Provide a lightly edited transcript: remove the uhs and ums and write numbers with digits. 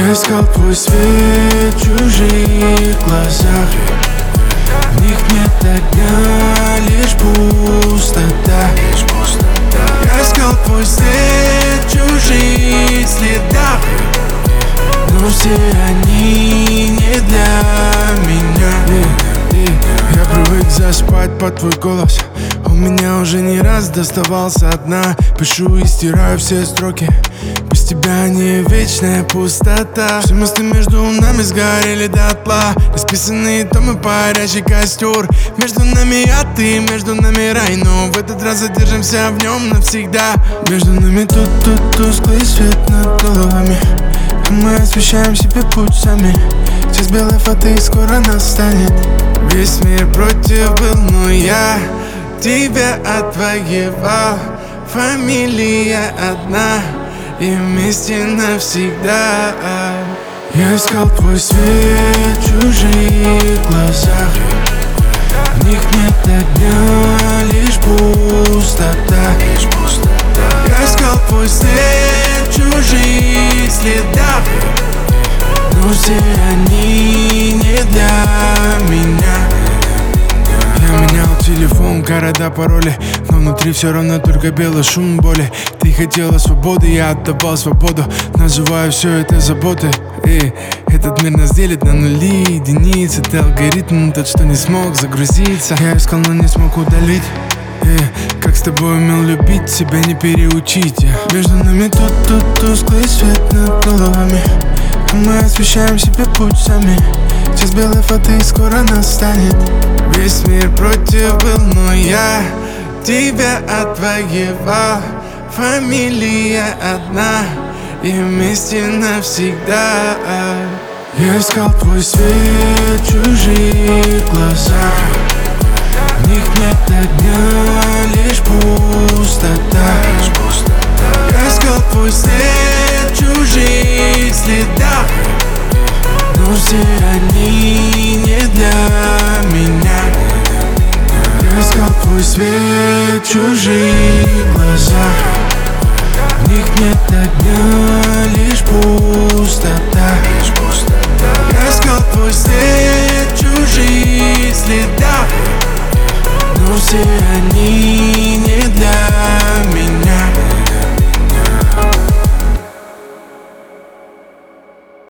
Я искал твой свет в чужих глазах. В них нет огня, лишь пустота. Я искал твой свет в чужих следах, но все они не для меня. Я привык заспать под твой голос. У меня уже не раз доставался одна. Пишу и стираю все строки. Без тебя не вечная пустота. Все мысли между нами сгорели дотла. Расписанные томы, парящий костер. Между нами я, ты, между нами рай. Но в этот раз задержимся в нем навсегда. Между нами тут тусклый свет над головами. Мы освещаем себе путь сами. Час белой фаты скоро настанет. Весь мир против был, но я тебя отвоевал. Фамилия одна, и вместе навсегда. Я искал твой свет в чужих глазах. В них нет огня, лишь пустота. Я искал твой свет в чужих следах, но все они не для меня. Я менял телефон, города, пароли, но внутри все равно только белый шум боли. Ты хотела свободы, я отдавал свободу. Называю все это заботой. Этот мир нас делит на нули, единицы. Ты алгоритм, тот, что не смог загрузиться. Я искал, но не смог удалить. Как с тобой умел любить, себя не переучить. Между нами тут тусклый свет над головами. Мы освещаем себе путь сами. Час белой фаты скоро настанет. Весь мир против был, но я тебя отвоевал. Фамилия одна, и вместе навсегда. Я искал твой свет в чужих глазах. В них нет огня, лишь пустота. Я искал твой свет в чужих следах, но все они не для меня. Я искал твой свет в чужих глазах. В них нет огня, лишь пустота.